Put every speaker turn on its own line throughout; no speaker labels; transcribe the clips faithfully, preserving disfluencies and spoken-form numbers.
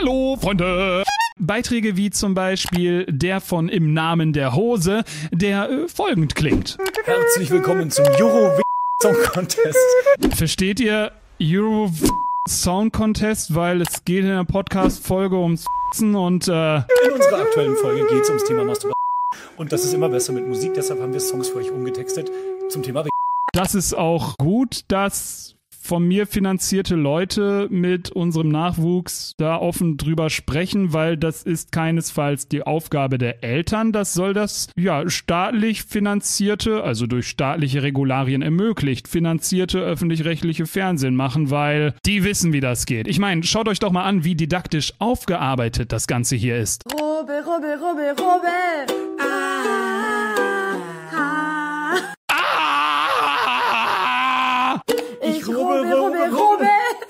Hallo, Freunde! Beiträge wie zum Beispiel der von Im Namen der Hose, der äh, folgend klingt.
Herzlich willkommen zum Euro Song Contest.
Versteht ihr Euro Song Contest, weil es geht in der Podcast-Folge ums und äh...
In unserer aktuellen Folge geht es ums Thema Masturbation. Und das ist immer besser mit Musik, deshalb haben wir Songs für euch umgetextet zum Thema.
Das ist auch gut, dass von mir finanzierte Leute mit unserem Nachwuchs da offen drüber sprechen, weil das ist keinesfalls die Aufgabe der Eltern. Das soll das, ja, staatlich finanzierte, also durch staatliche Regularien ermöglicht, finanzierte öffentlich-rechtliche Fernsehen machen, weil die wissen, wie das geht. Ich meine, schaut euch doch mal an, wie didaktisch aufgearbeitet das Ganze hier ist.
Robbe, Robbe, Robbe, Robbe. Ah, ah.
Ah!
Ich robbe, robbe, robbe.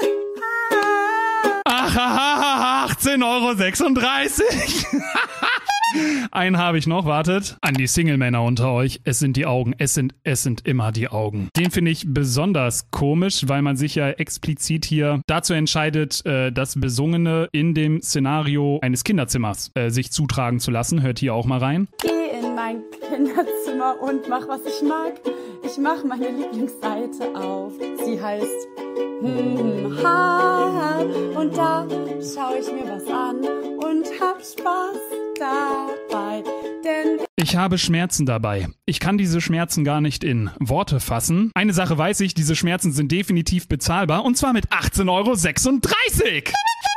Ach, achtzehn Euro sechsunddreißig. Einen habe ich noch, wartet. An die Single-Männer unter euch. Es sind die Augen. Es sind, es sind immer die Augen. Den finde ich besonders komisch, weil man sich ja explizit hier dazu entscheidet, äh, das Besungene in dem Szenario eines Kinderzimmers äh, sich zutragen zu lassen. Hört hier auch mal rein.
Geh in mein Kinderzimmer und mach, was ich mag. Ich mach meine Lieblingsseite auf. Sie heißt hm, ha, und da schau ich mir was an und hab Spaß dabei, denn
ich habe Schmerzen dabei. Ich kann diese Schmerzen gar nicht in Worte fassen. Eine Sache weiß ich, diese Schmerzen sind definitiv bezahlbar und zwar mit achtzehn Euro sechsunddreißig.